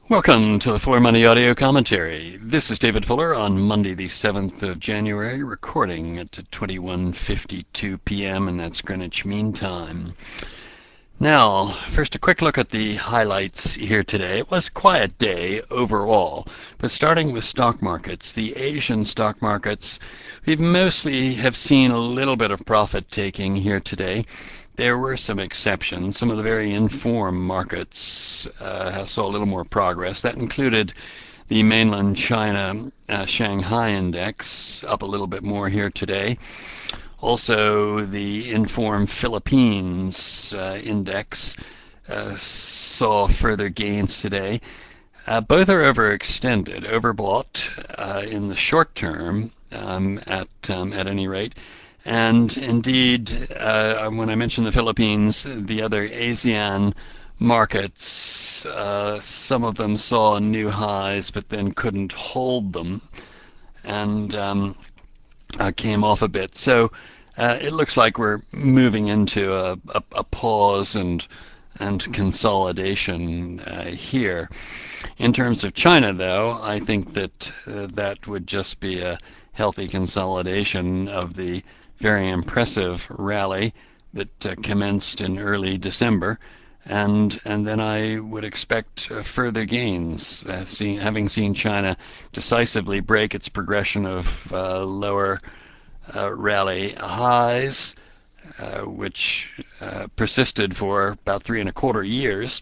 Welcome to the Fuller Money Audio Commentary. This is David Fuller on Monday, the 7th of January, recording at 21:52 p.m., and that's Greenwich Mean Time. Now, first a quick look at the highlights here today. It was a quiet day overall, but starting with stock markets, the Asian stock markets, we mostly have seen a little bit of profit taking here today. There were some exceptions. Some of the very informed markets saw a little more progress. That included the mainland China Shanghai index, up a little bit more here today. Also, the informed Philippines index saw further gains today. Both are overextended, overbought in the short term at any rate. And indeed, when I mentioned the Philippines, the other ASEAN markets, some of them saw new highs but then couldn't hold them and came off a bit. So it looks like we're moving into a pause and consolidation here. In terms of China, though, I think that that would just be a healthy consolidation of the very impressive rally that commenced in early December, and then I would expect further gains, having seen China decisively break its progression of lower rally highs, which persisted for about 3.25 years.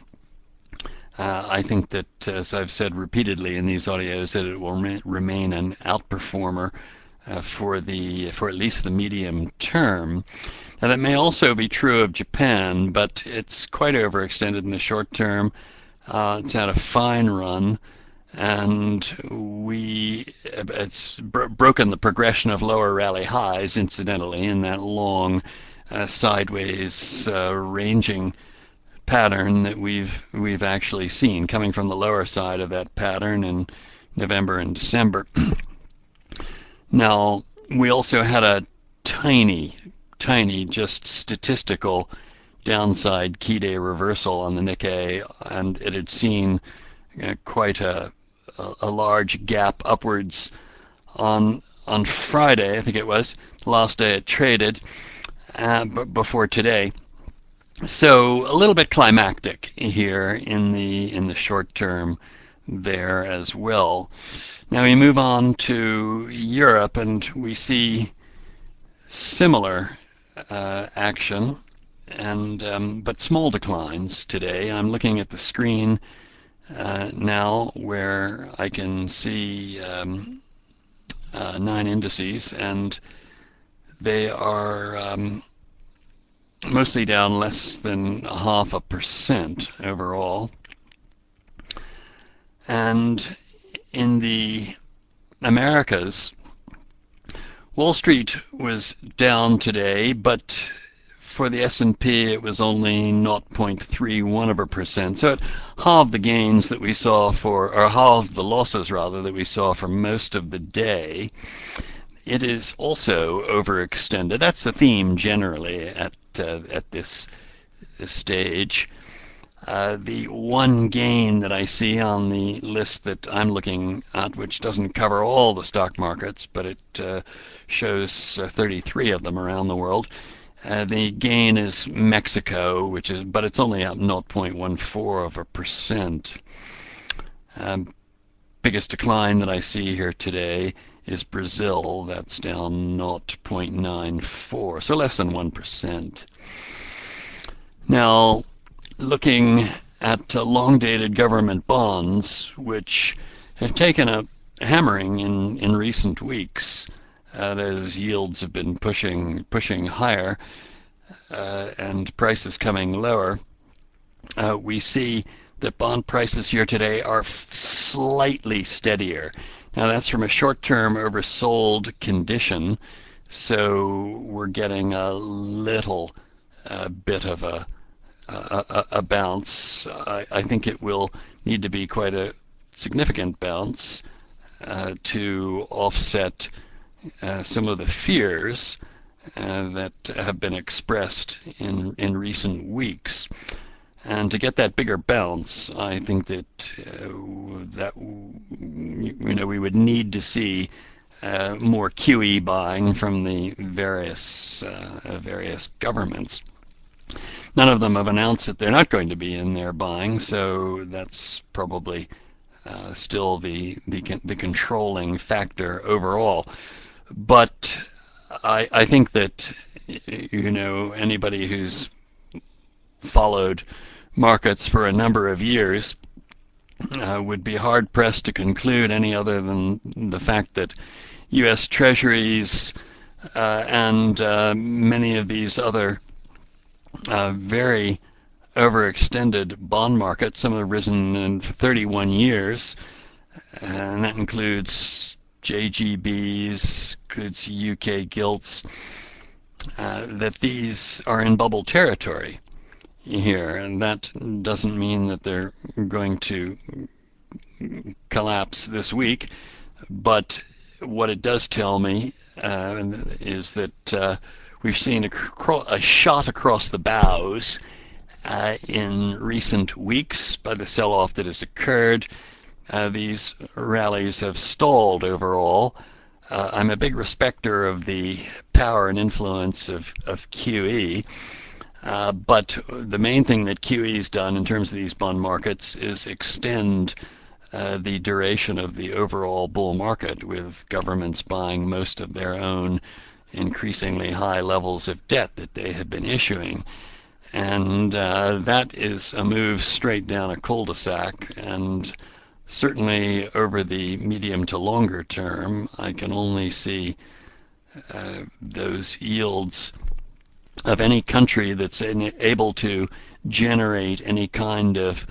I think that, as I've said repeatedly in these audios, that it will remain an outperformer for at least the medium term. Now that may also be true of Japan, but it's quite overextended in the short term. It's had a fine run, and it's broken the progression of lower rally highs, incidentally, in that long sideways ranging pattern that we've actually seen, coming from the lower side of that pattern in November and December. Now, we also had a tiny, just statistical downside key day reversal on the Nikkei, and it had seen quite a large gap upwards on Friday, I think it was, the last day it traded, before today. So a little bit climactic here in the short term there as well. Now we move on to Europe, and we see similar action, and but small declines today. I'm looking at the screen now where I can see 9 indices, and they are mostly down less than 0.5% overall. And in the Americas, Wall Street was down today, but for the S&P it was only 0.31%. So it halved the gains that we saw or halved the losses rather that we saw for most of the day. It is also overextended. That's the theme generally at this stage. The one gain that I see on the list that I'm looking at, which doesn't cover all the stock markets, but it shows 33 of them around the world. The gain is Mexico, but it's only up 0.14%. Biggest decline that I see here today is Brazil. That's down 0.94, so less than 1%. Now, looking at long-dated government bonds, which have taken a hammering in recent weeks, as yields have been pushing higher and prices coming lower, we see that bond prices here today are slightly steadier. Now that's from a short-term oversold condition, so we're getting a little bit of a bounce. I think it will need to be quite a significant bounce to offset some of the fears that have been expressed in recent weeks. And to get that bigger bounce, I think that we would need to see more QE buying from the various governments. None of them have announced that they're not going to be in there buying, so that's probably still the controlling factor overall. But I think that anybody who's followed markets for a number of years would be hard pressed to conclude any other than the fact that U.S. Treasuries and many of these other very overextended bond markets, some have risen in 31 years, and that includes JGBs, includes UK gilts, that these are in bubble territory here, and that doesn't mean that they're going to collapse this week, but what it does tell me is that we've seen a shot across the bows in recent weeks by the sell-off that has occurred. These rallies have stalled overall. I'm a big respecter of the power and influence of QE, but the main thing that QE's done in terms of these bond markets is extend the duration of the overall bull market, with governments buying most of their own increasingly high levels of debt that they have been issuing. And that is a move straight down a cul-de-sac, and certainly over the medium to longer term, I can only see those yields of any country that's able to generate any kind of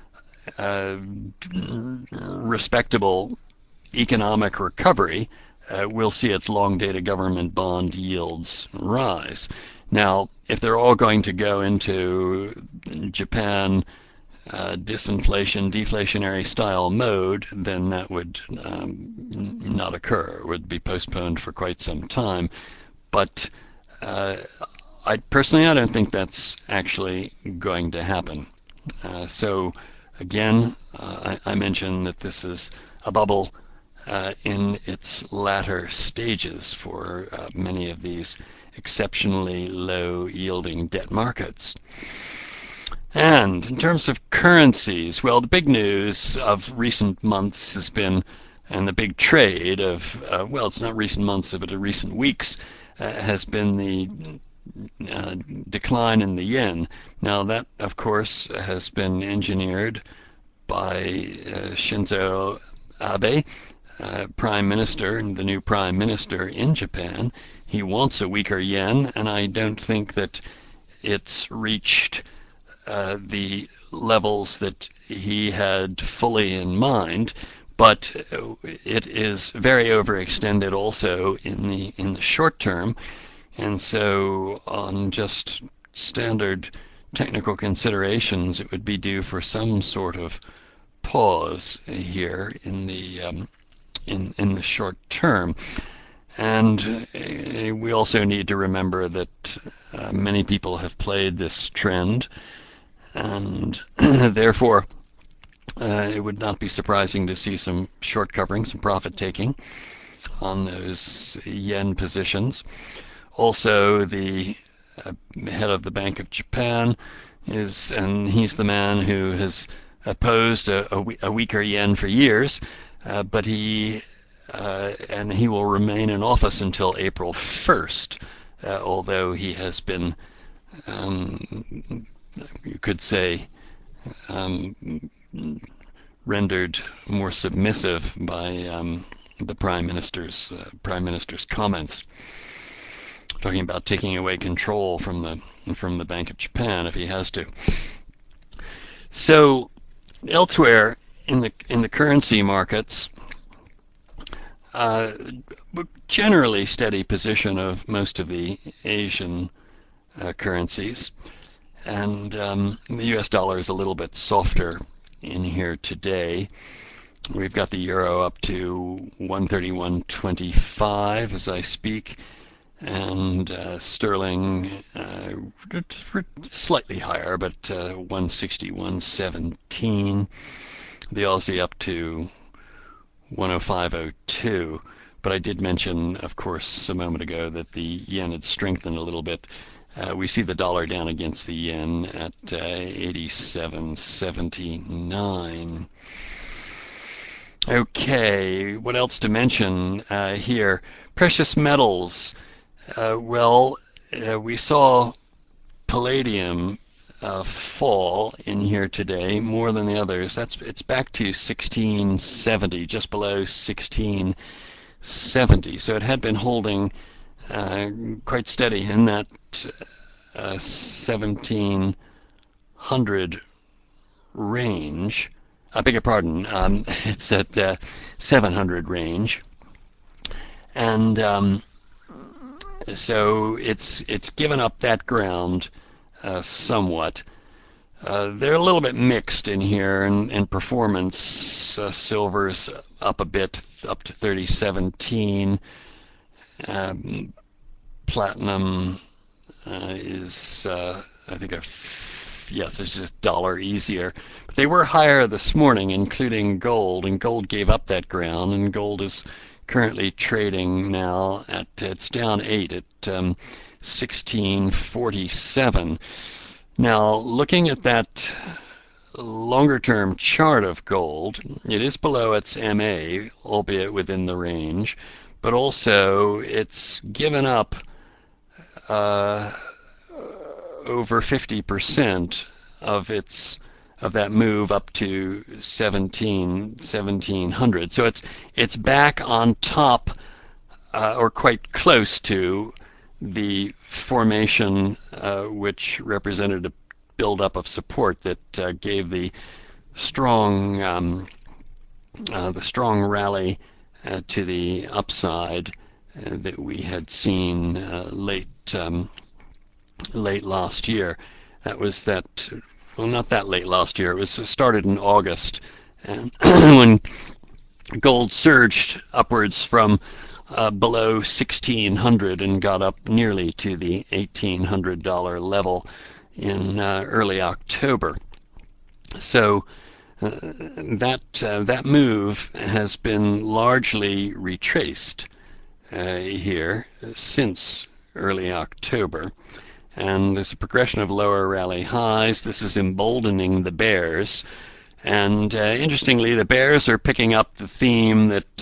respectable economic recovery will see its long-dated government bond yields rise. Now, if they're all going to go into Japan disinflation, deflationary style mode, then that would not occur. It would be postponed for quite some time. But I don't think that's actually going to happen. So again, I mentioned that this is a bubble in its latter stages for many of these exceptionally low yielding debt markets. And in terms of currencies, well, the big news of recent months has been, and the big trade of, well, it's not recent months, but recent weeks, has been the decline in the yen. Now that, of course, has been engineered by Shinzo Abe, Prime Minister, and the new Prime Minister in Japan. He wants a weaker yen, and I don't think that it's reached the levels that he had fully in mind, but it is very overextended also in the short term, and so on just standard technical considerations, it would be due for some sort of pause here in the short term. And we also need to remember that many people have played this trend, and therefore it would not be surprising to see some short covering, some profit taking on those yen positions. Also, the head of the Bank of Japan and he's the man who has opposed a weaker yen for years, but he will remain in office until April 1st, although he has been, you could say, rendered more submissive by the Prime Minister's comments, talking about taking away control from the Bank of Japan if he has to. So elsewhere in the currency markets, generally steady position of most of the Asian currencies, and the U.S. dollar is a little bit softer in here today. We've got the euro up to 131.25 as I speak, and sterling slightly higher, but 161.17. The Aussie up to 105.02. But I did mention, of course, a moment ago that the yen had strengthened a little bit. We see the dollar down against the yen at 87.79. Okay, what else to mention here? Precious metals. We saw palladium fall in here today more than the others. It's back to 1670, just below 1670. So it had been holding quite steady in that 1700 range. I beg your pardon. It's at 700 range, and so it's given up that ground somewhat. They're a little bit mixed in here in performance. Silver's up a bit, up to 3017. Platinum is, I think, yes, it's just dollar easier. But they were higher this morning, including gold, and gold gave up that ground, and gold is currently trading now at, it's down 8 at 1647. Now, looking at that longer term chart of gold, it is below its MA, albeit within the range, but also it's given up over 50% of that move up to 1700. So it's back on top or quite close to the formation which represented a buildup of support that gave the strong rally to the upside that we had seen late last year. That was that. Well, not that late last year. It was started in August, and when gold surged upwards from below 1600 and got up nearly to the $1,800 level in early October. So that move has been largely retraced here since early October. And there's a progression of lower rally highs. This is emboldening the bears. And interestingly, the bears are picking up the theme that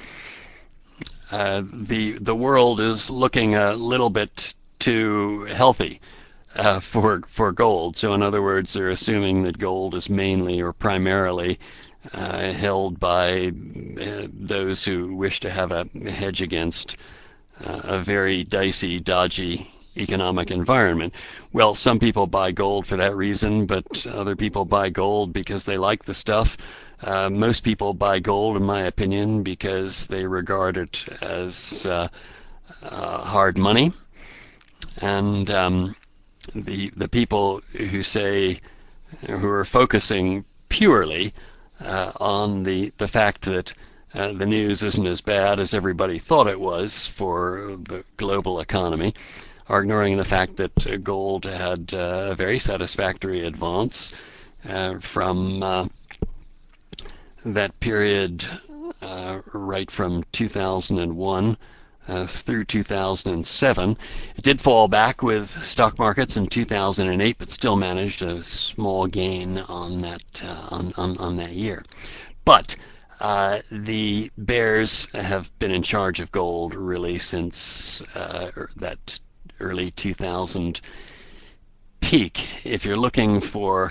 the world is looking a little bit too healthy for gold. So in other words, they're assuming that gold is mainly or primarily held by those who wish to have a hedge against a very dicey, dodgy economic environment. Well, some people buy gold for that reason, but other people buy gold because they like the stuff. Most people buy gold, in my opinion, because they regard it as hard money. And the people who are focusing purely on the fact that the news isn't as bad as everybody thought it was for the global economy, are ignoring the fact that gold had a very satisfactory advance from that period right from 2001 through 2007. It did fall back with stock markets in 2008, but still managed a small gain on that on that year. But the bears have been in charge of gold really since that early 2000 peak. If you're looking for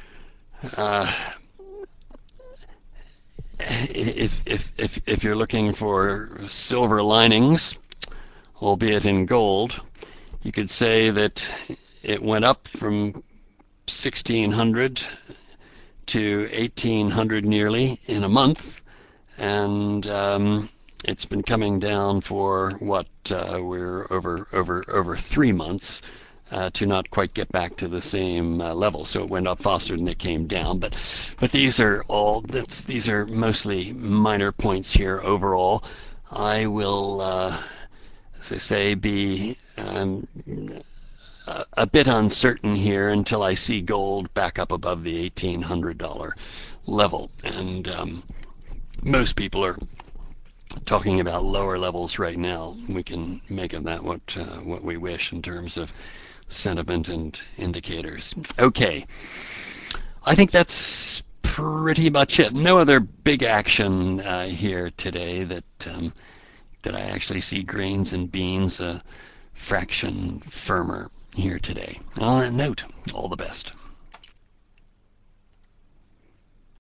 if you're looking for silver linings, albeit in gold, you could say that it went up from 1600 to 1800 nearly in a month, and it's been coming down for we're over 3 months to not quite get back to the same level. So it went up faster than it came down. But these are mostly minor points here overall. I will as I say, be a bit uncertain here until I see gold back up above the $1,800 level. And most people are talking about lower levels right now. We can make of that what we wish in terms of sentiment and indicators. Okay, I think that's pretty much it. No other big action here today that I actually see grains and beans a fraction firmer here today. On that note, all the best.